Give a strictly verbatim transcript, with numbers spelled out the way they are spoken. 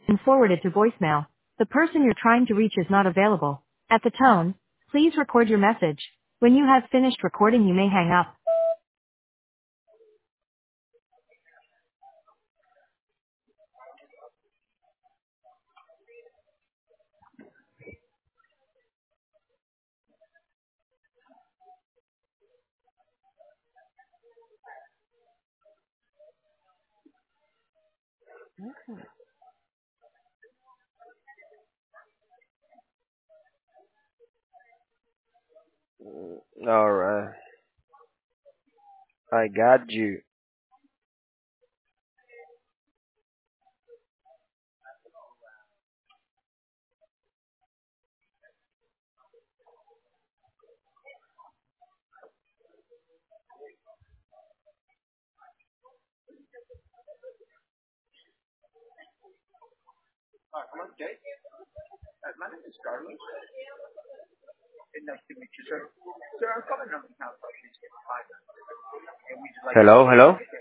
and forwarded to voicemail. The person you're trying to reach is not available. At the tone, please record your message. When you have finished recording, you may hang up. All right, I got you. Hello, hello.